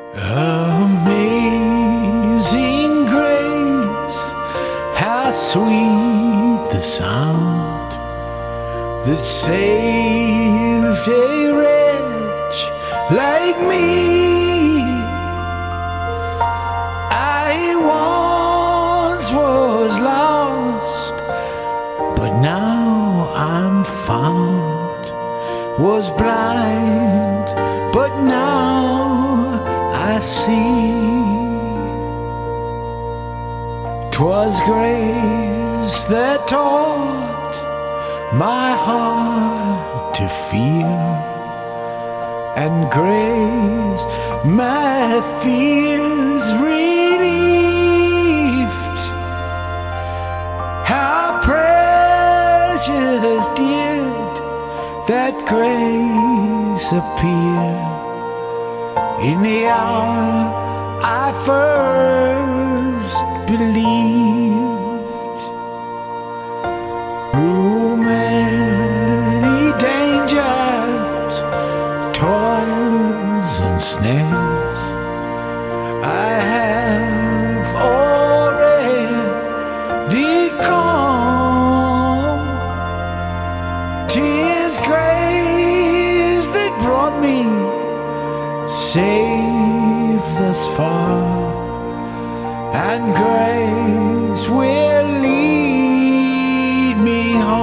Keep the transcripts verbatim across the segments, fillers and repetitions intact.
Amazing grace, how sweet the sound that saved a wretch like me. I once was lost, but now I'm found. Was blind, but now I see. 'Twas grace that taught my heart to fear, and grace my fears relieved. How precious did that grace appear in the hour I first believed. Through many dangers, toils and snares, I have already come. 'Tis grace that brought me safe thus far, and grace will lead me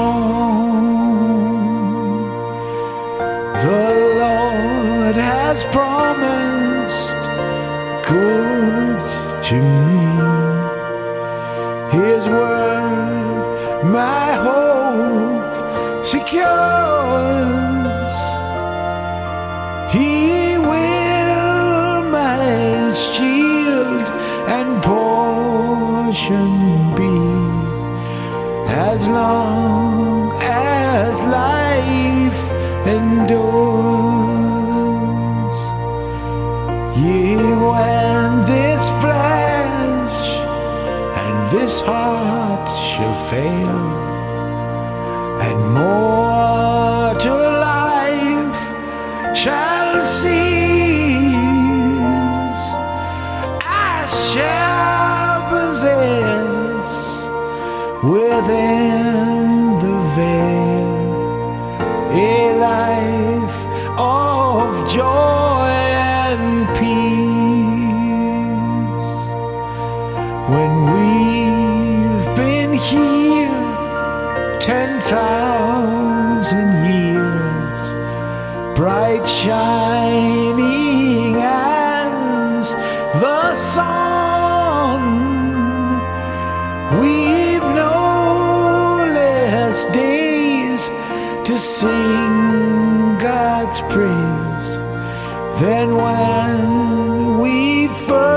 home. The Lord has promised good to me. His word my hope secures. He will my shield and portion be, as long as life endures. Yea, when this flesh and this heart shall fail, and mortal life shall cease, I shall possess within the veil a life of joy and peace. When we've been here ten thousand years, bright shining as the sun, we've no less days to sing God's praise than when we first